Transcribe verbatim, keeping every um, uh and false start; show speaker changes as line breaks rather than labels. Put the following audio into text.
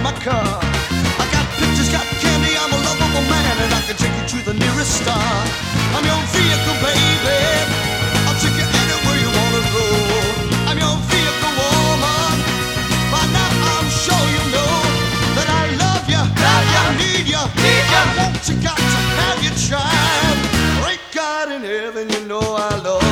my car. I got pictures, got candy, I'm a lovable man, and I can take you to the nearest star. I'm your vehicle, baby. I'll take you anywhere you wanna go. I'm your vehicle, woman. By now I'm sure you know that I love you, that I need you, need you. I want you, got to have you tried. Great God in heaven, you know I love